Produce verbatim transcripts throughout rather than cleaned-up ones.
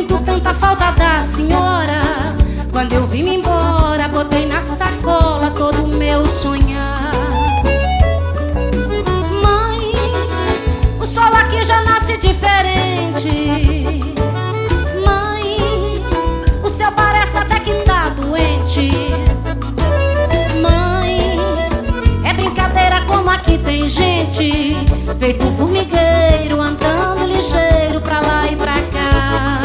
sinto tanta falta da senhora. Quando eu vim embora, botei na sacola todo o meu sonhar. Mãe, o sol aqui já nasce diferente. Mãe, o céu parece até que tá doente. Mãe, é brincadeira como aqui tem gente, feito um formigueiro, andando ligeiro pra lá e pra cá.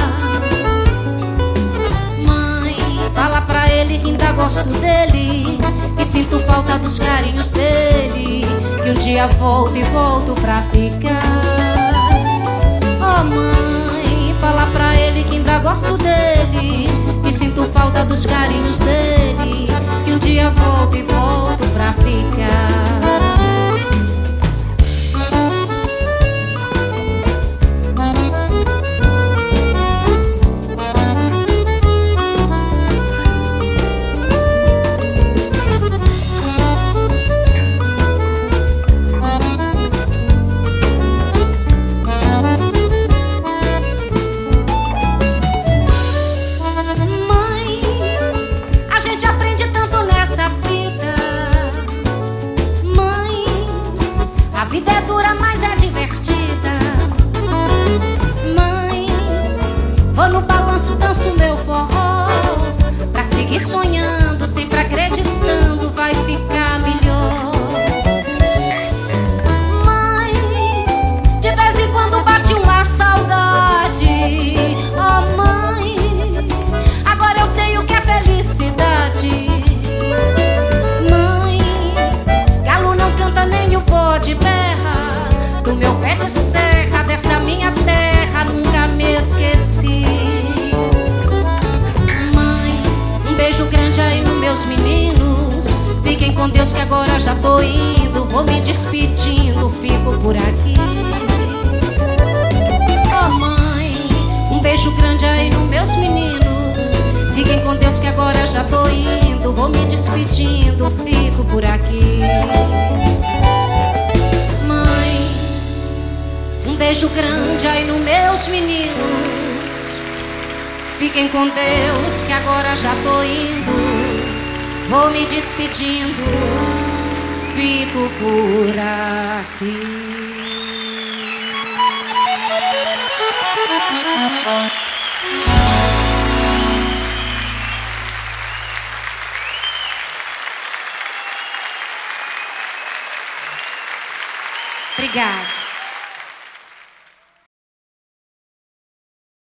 Mãe, fala pra ele que ainda gosto dele, que sinto falta dos carinhos dele, que um dia volto e volto pra ficar. Oh mãe, fala pra ele que ainda gosto dele, que sinto falta dos carinhos dele, que um dia volto e volto pra ficar. A vida é dura, mas é divertida. Mãe, vou no balanço, danço meu forró, pra seguir sonhando, sempre acreditando, vai ficar melhor. Mãe, de vez em quando bate uma saudade. Oh mãe, agora eu sei o que é felicidade. Mãe, galo não canta nem o pó de berra, do meu pé de serra, dessa minha terra, nunca me esqueci. Mãe, um beijo grande aí nos meus meninos, fiquem com Deus que agora já tô indo, vou me despedindo, fico por aqui. Oh mãe, um beijo grande aí nos meus meninos, fiquem com Deus que agora já tô indo, vou me despedindo, fico por aqui. Um beijo grande aí nos meus meninos, fiquem com Deus que agora já tô indo, vou me despedindo, fico por aqui. Obrigada.